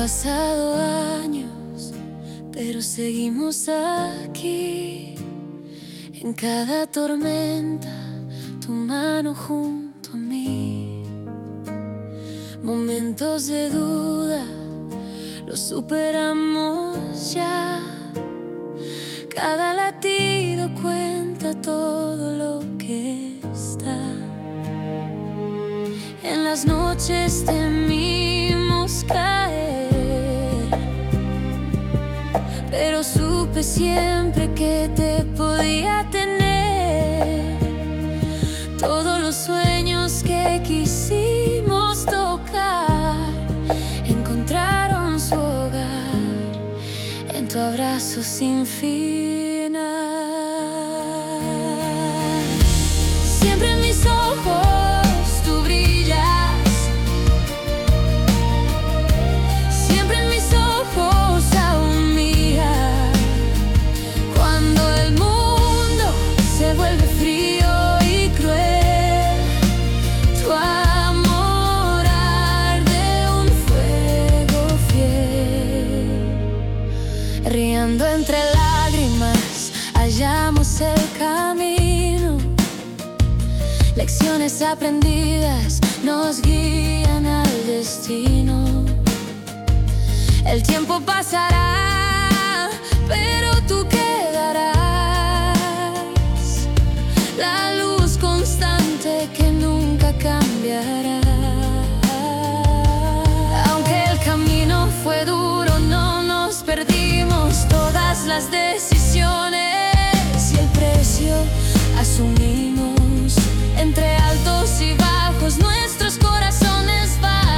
pasado años, pero seguimos aquí. En cada tormenta, tu mano junto a mí. Momentos de duda, los superamos ya. Cada latido cuenta todo lo que está. En las noches temimos caer, pero supe siempre que te podía tener. Todos los sueños que quisimos tocar encontraron su hogar en tu abrazo sin final. Siempre en mis ojos tú brillas, siempre en mis ojos aún mira. Cuando el mundo se vuelve frío y cruel, tu amor arde un fuego fiel. Riendo entre lágrimas hallamos el camino. Lecciones aprendidas nos guían al destino. El tiempo pasará, pero tú quedarás, la luz constante que nunca cambiará. Aunque el camino fue duro, no nos perdimos. Todas las decisiones y el precio asumimos. Entre altos y bajos nuestros corazones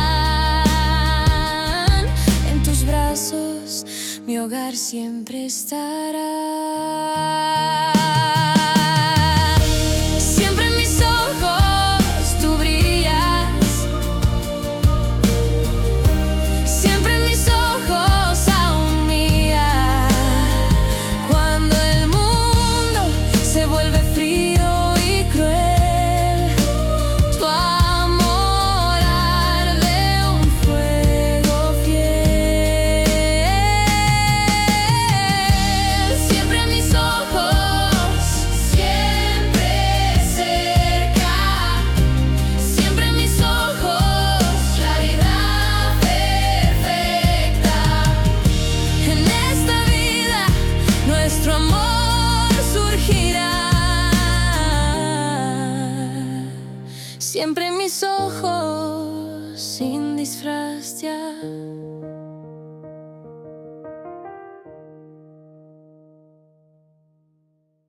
van. En tus brazos mi hogar siempre estará. Siempre en mis ojos tú brillas, siempre en mis ojos aún mía. Cuando el mundo se vuelve frío y cruel, tu amor arde un fuego fiel. Siempre en mis ojos, siempre cerca. Siempre en mis ojos, claridad perfecta. En esta vida nuestro amor surgirá. Siempre en mis ojos, sin disfraz ya.